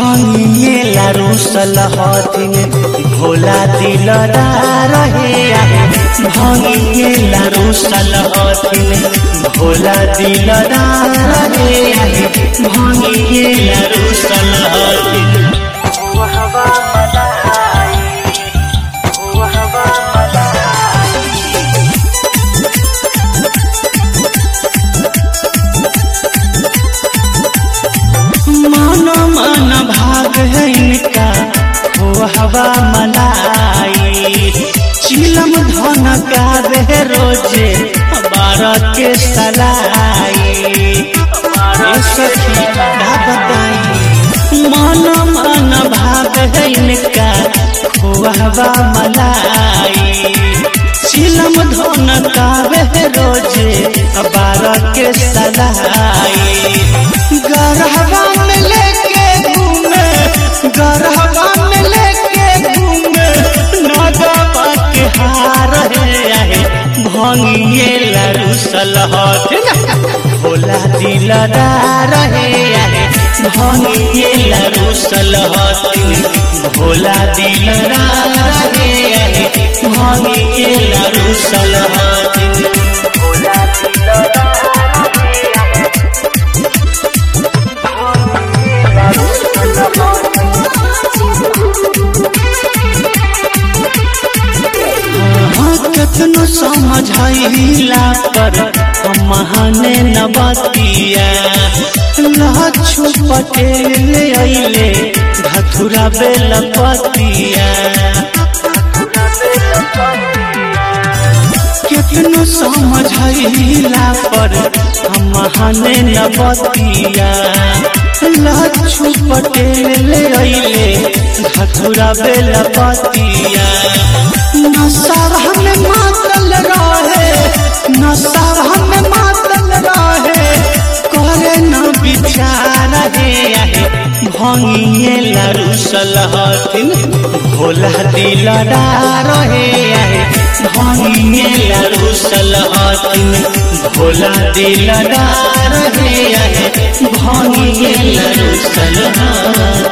भांगिए लारूसल हथिन भोला दिलदार हे भांगिए लारूसल हथिन भोला दिलदार हे भांगिए लारूसल हथिन मन भाग है इनका वो हवा मलाई चिलम धन का बे रोजे बारह के सलाई मन भाग है इनका वो हवा मलाई चिलम धन का बे रोजे बारह के सलाई गरहवा में लेके घूमे गरहवा में लेके घूमे नगवा के हार है भांगिए लारूसल हथिन भोला दिलदार है भांगिए लारूसल हथिन भोला दिलदार है भांगिए लारूसल हथिन भोला दिलदार कितनो समझाइला पर हम महाने नबतिया लहछु पटेल अइले धथुरा बेलपतिया कितनो समझाइला पर हम महाने नबतिया लहछु पटेल अइले धथुरा बेलपतिया नशा में मातल रहे नशा में मातल रहे करे न विचार हे भांगिए लारूसल हथिन भोला दिलदार हे भांगिए लारूसल हथिन भोला दिलदार हे भांगिए लारूसल हथिन।